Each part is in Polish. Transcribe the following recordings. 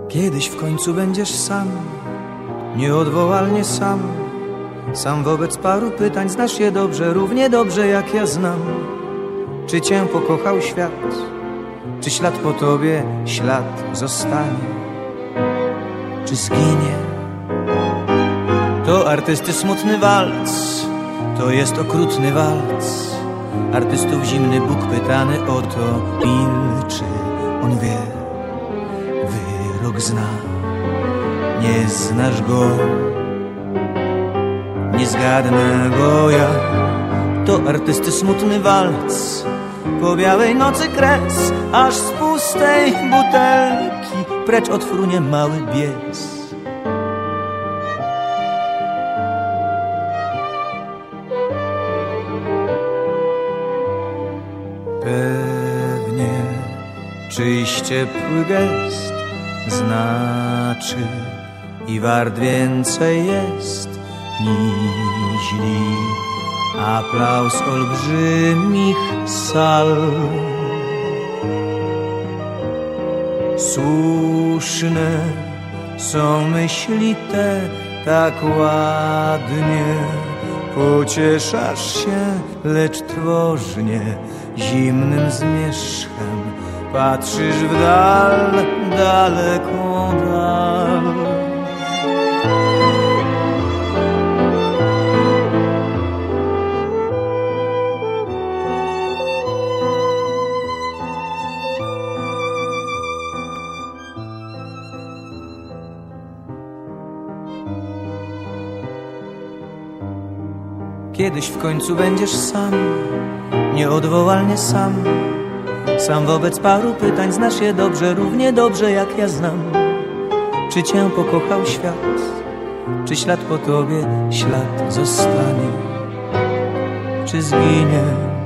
Kiedyś w końcu będziesz sam, nieodwołalnie sam. Sam wobec paru pytań, znasz je dobrze, równie dobrze jak ja znam. Czy cię pokochał świat, czy ślad po tobie ślad zostanie, czy zginie? To artysty smutny walc, to jest okrutny walc. Artystów zimny Bóg pytany o to milczy. On wie, wyrok zna, nie znasz go, nie zgadnę go ja. To artysty smutny walc, po białej nocy kres, aż z pustej butelki precz odfrunie mały bies. Pewnie czyjś ciepły gest znaczy i wart więcej jest niźli aplauz olbrzymich sal. Słuszne są myśli te, tak ładnie pocieszasz się, lecz trwożnie zimnym zmierzchem patrzysz w dal, daleką dal. Kiedyś w końcu będziesz sam, nieodwołalnie sam. Sam wobec paru pytań, znasz je dobrze, równie dobrze jak ja znam. Czy cię pokochał świat, czy ślad po tobie ślad zostanie, czy zginie?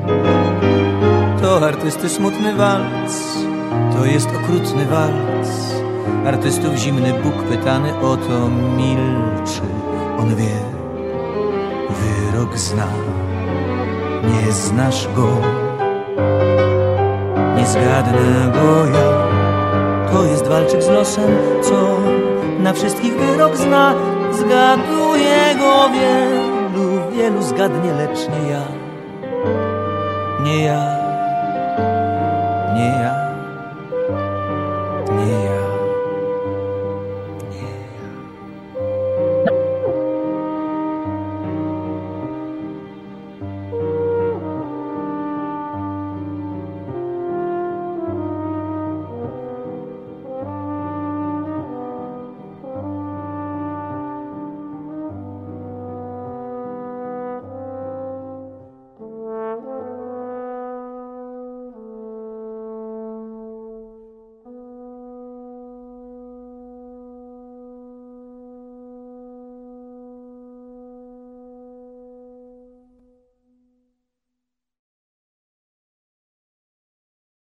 To artysty smutny walc, to jest okrutny walc. Artystów zimny Bóg pytany o to milczy. On wie, wyrok zna, nie znasz go, nie zgadnę go ja. To jest walczyk z losem, co na wszystkich wyrok zna. Zgaduje go wielu, wielu zgadnie, lecz nie ja, nie ja.